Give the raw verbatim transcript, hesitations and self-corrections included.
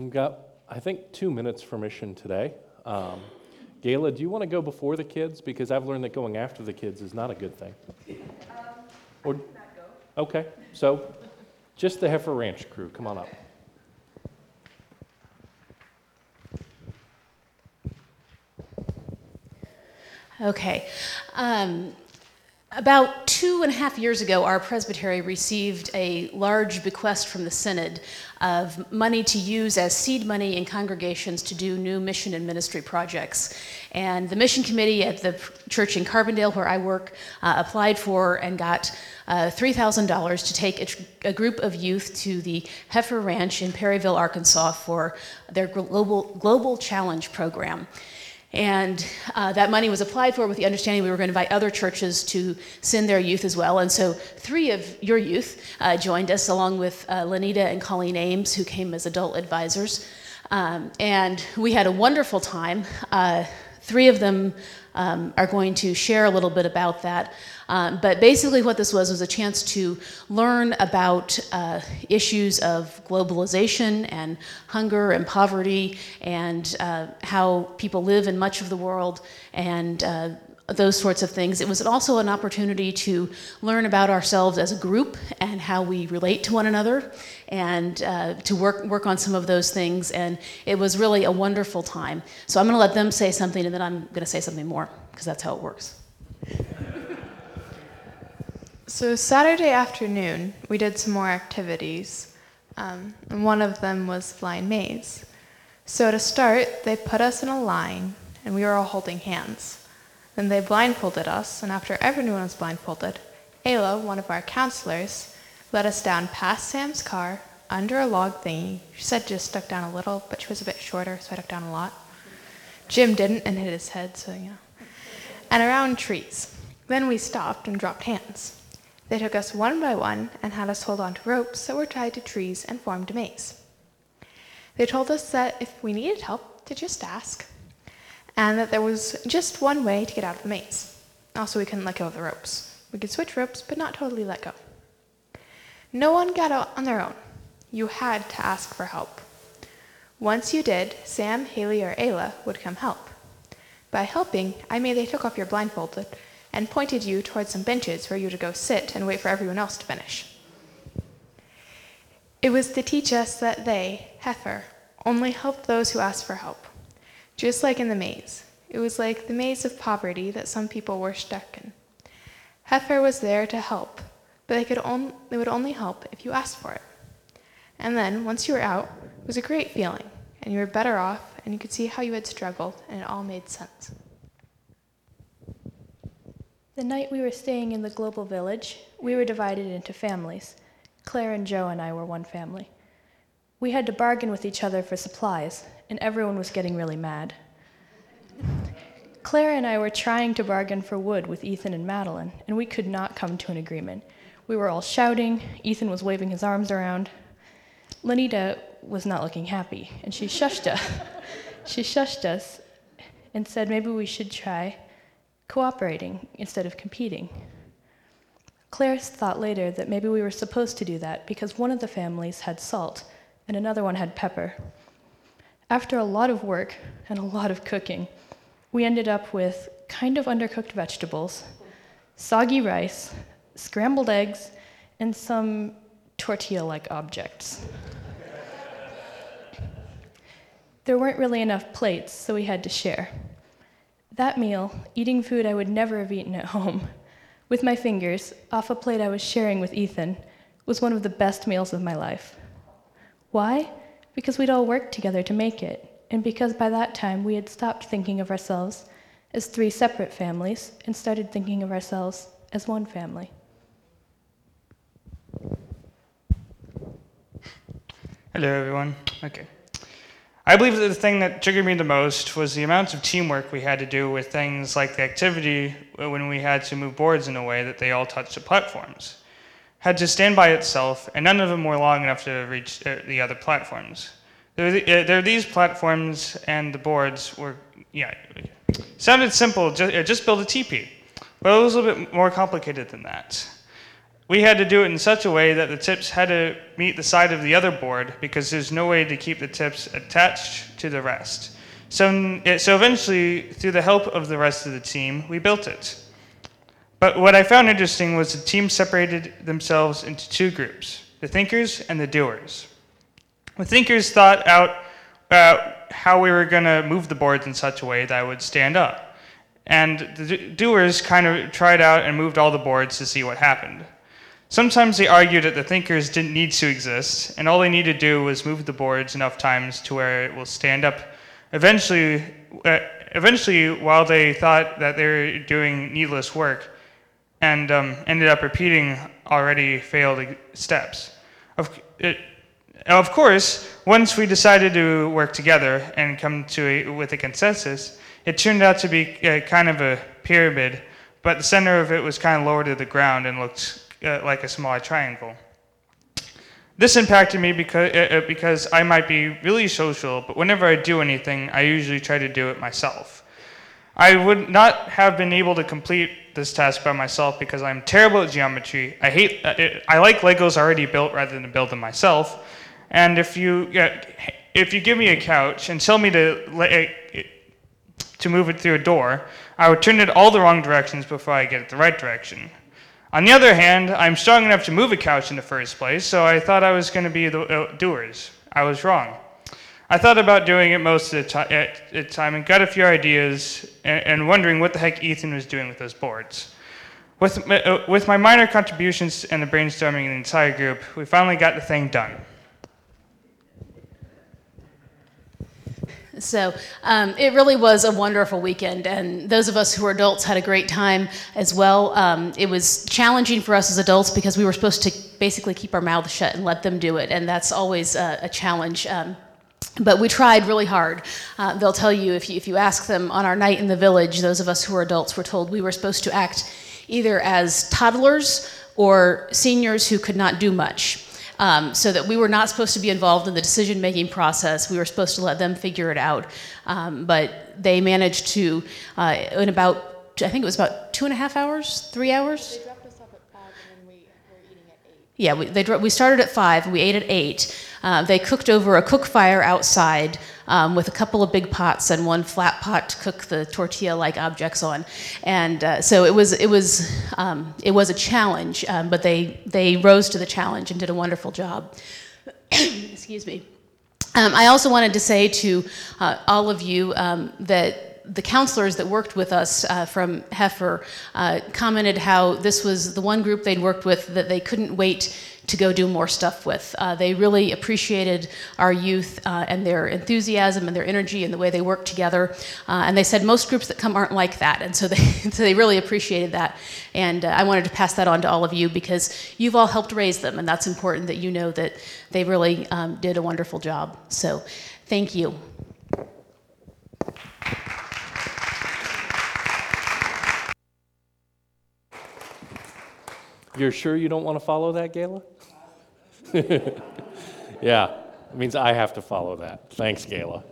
We've got, I think, two minutes for mission today. Um, Gayla, do you want to go before the kids? Because I've learned that going after the kids is not a good thing. Um, or, I can not go. Okay, so just the Heifer Ranch crew, come on up. Okay. Um, about two and a half years ago, our presbytery received a large bequest from the Synod of money to use as seed money in congregations to do new mission and ministry projects. And the mission committee at the church in Carbondale, where I work, uh, applied for and got uh, three thousand dollars to take a, a group of youth to the Heifer Ranch in Perryville, Arkansas for their global, global challenge program. And uh, that money was applied for with the understanding we were going to invite other churches to send their youth as well. And so three of your youth uh, joined us, along with uh, Lenita and Colleen Ames, who came as adult advisors. Um, and we had a wonderful time. Uh, three of them um, are going to share a little bit about that. Um, but basically what this was was a chance to learn about uh, issues of globalization and hunger and poverty and uh, how people live in much of the world and uh, those sorts of things. It was also an opportunity to learn about ourselves as a group and how we relate to one another and uh, to work work on some of those things. And it was really a wonderful time. So I'm going to let them say something and then I'm going to say something more because that's how it works. So Saturday afternoon, we did some more activities, um, and one of them was blind maze. So to start, they put us in a line, and we were all holding hands. Then they blindfolded us, and after everyone was blindfolded, Ayla, one of our counselors, led us down past Sam's car, under a log thingy. She said just stuck down a little, but she was a bit shorter, so I stuck down a lot. Jim didn't and hit his head, so you know. And around trees. Then we stopped and dropped hands. They took us one by one and had us hold on to ropes that were tied to trees and formed a maze. They told us that if we needed help, to just ask, and that there was just one way to get out of the maze. Also, we couldn't let go of the ropes. We could switch ropes, but not totally let go. No one got out on their own. You had to ask for help. Once you did, Sam, Haley, or Ayla would come help. By helping, I mean they took off your blindfolded and pointed you towards some benches for you to go sit and wait for everyone else to finish. It was to teach us that they, Heifer, only helped those who asked for help. Just like in the maze. It was like the maze of poverty that some people were stuck in. Heifer was there to help, but they, could on, they would only help if you asked for it. And then, once you were out, it was a great feeling, and you were better off, and you could see how you had struggled, and it all made sense. The night we were staying in the Global Village, we were divided into families. Claire and Joe and I were one family. We had to bargain with each other for supplies, and everyone was getting really mad. Claire and I were trying to bargain for wood with Ethan and Madeline, and we could not come to an agreement. We were all shouting, Ethan was waving his arms around. Lenita was not looking happy, and she shushed us. She shushed us and said maybe we should try cooperating instead of competing. Claire thought later that maybe we were supposed to do that because one of the families had salt and another one had pepper. After a lot of work and a lot of cooking, we ended up with kind of undercooked vegetables, soggy rice, scrambled eggs, and some tortilla-like objects. There weren't really enough plates, so we had to share. That meal, eating food I would never have eaten at home, with my fingers, off a plate I was sharing with Ethan, was one of the best meals of my life. Why? Because we'd all worked together to make it, and because by that time we had stopped thinking of ourselves as three separate families and started thinking of ourselves as one family. Hello, everyone. Okay. I believe that the thing that triggered me the most was the amount of teamwork we had to do with things like the activity when we had to move boards in a way that they all touched the platforms. Had to stand by itself, and none of them were long enough to reach uh, the other platforms. There were, the, uh, there were these platforms, and the boards were, yeah, sounded simple, just, uh, just build a teepee. But it was a little bit more complicated than that. we had to do it in such a way that the tips had to meet the side of the other board because there's no way to keep the tips attached to the rest. So, so eventually, through the help of the rest of the team, we built it. But what I found interesting was the team separated themselves into two groups, the thinkers and the doers. The thinkers thought out uh, how we were going to move the boards in such a way that I would stand up. And the doers kind of tried out and moved all the boards to see what happened. Sometimes they argued that the thinkers didn't need to exist, and all they needed to do was move the boards enough times to where it will stand up. Eventually, uh, eventually, while they thought that they were doing needless work, and um, ended up repeating already failed steps. Of, it, of course, once we decided to work together and come to a, with a consensus, it turned out to be uh, kind of a pyramid, but the center of it was kind of lower to the ground and looked uh, like a smaller triangle. This impacted me because, uh, because I might be really social, but whenever I do anything, I usually try to do it myself. I would not have been able to complete this task by myself because I'm terrible at geometry. I hate, uh, it, I like Legos already built rather than build them myself. And if you, uh, if you give me a couch and tell me to, uh, to move it through a door, I would turn it all the wrong directions before I get it the right direction. On the other hand, I'm strong enough to move a couch in the first place, so I thought I was going to be the uh, doers. I was wrong. I thought about doing it most of the ti- at, at time and got a few ideas and, and wondering what the heck Ethan was doing with those boards. With, uh, with my minor contributions and the brainstorming in the entire group, we finally got the thing done. So um, it really was a wonderful weekend, and those of us who are adults had a great time as well. Um, it was challenging for us as adults because we were supposed to basically keep our mouths shut and let them do it, and that's always a, a challenge. Um, but we tried really hard. Uh, they'll tell you if, you, if you ask them on our night in the village, those of us who are adults were told we were supposed to act either as toddlers or seniors who could not do much. Um, so that we were not supposed to be involved in the decision-making process. We were supposed to let them figure it out. Um, but they managed to, uh, in about, I think it was about two and a half hours, three hours? They dropped us off at five and then we were eating at eight. Yeah, we, they, we started at five, we ate at eight. Uh, they cooked over a cook fire outside um, with a couple of big pots and one flat pot to cook the tortilla-like objects on. And uh, so it was, it was, um, it was a challenge, um, but they, they rose to the challenge and did a wonderful job. Excuse me. Um, I also wanted to say to uh, all of you um, that the counselors that worked with us uh, from Heifer uh, commented how this was the one group they'd worked with that they couldn't wait to go do more stuff with. Uh, they really appreciated our youth uh, and their enthusiasm and their energy and the way they worked together. Uh, and they said most groups that come aren't like that. And so they, so they really appreciated that. And uh, I wanted to pass that on to all of you because you've all helped raise them. And that's important that you know that they really um, did a wonderful job. So thank you. You're sure you don't want to follow that, Gayla? Yeah, it means I have to follow that. Thanks, Gayla.